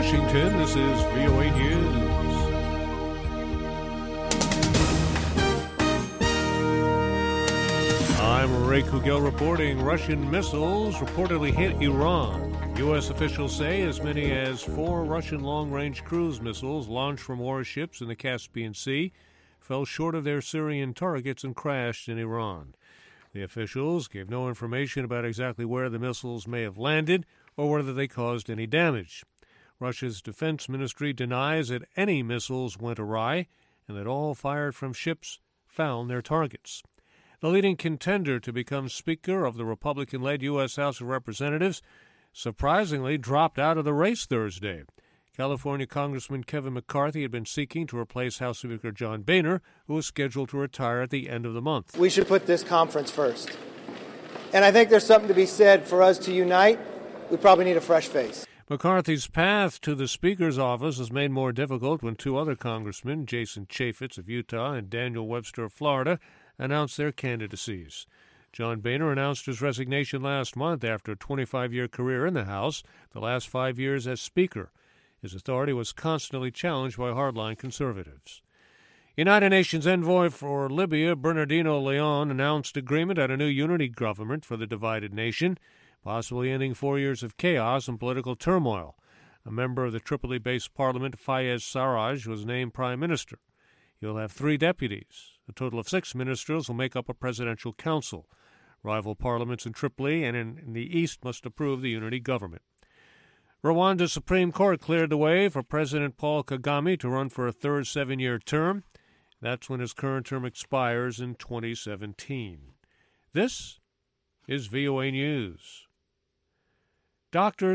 Washington, this is VOA News. I'm Ray Kugel reporting. Russian missiles reportedly hit Iran. U.S. officials say as many as 4 Russian long-range cruise missiles launched from warships in the Caspian Sea fell short of their Syrian targets and crashed in Iran. The officials gave no information about exactly where the missiles may have landed or whether they caused any damage. Russia's defense ministry denies that any missiles went awry and that all fired from ships found their targets. The leading contender to become Speaker of the Republican-led U.S. House of Representatives surprisingly dropped out of the race Thursday. California Congressman Kevin McCarthy had been seeking to replace House Speaker John Boehner, who was scheduled to retire at the end of the month. We should put this conference first. And I think there's something to be said for us to unite. We probably need a fresh face. McCarthy's path to the Speaker's office was made more difficult when 2 other congressmen, Jason Chaffetz of Utah and Daniel Webster of Florida, announced their candidacies. John Boehner announced his resignation last month after a 25-year career in the House, the last 5 years as Speaker. His authority was constantly challenged by hardline conservatives. United Nations envoy for Libya, Bernardino Leon, announced agreement on a new unity government for the divided nation, possibly ending 4 years of chaos and political turmoil. A member of the Tripoli-based parliament, Fayez Sarraj, was named prime minister. He'll have 3 deputies. A total of 6 ministers will make up a presidential council. Rival parliaments in Tripoli and in the east must approve the unity government. Rwanda's Supreme Court cleared the way for President Paul Kagame to run for a third 7-year term. That's when his current term expires in 2017. This is VOA News. Doctors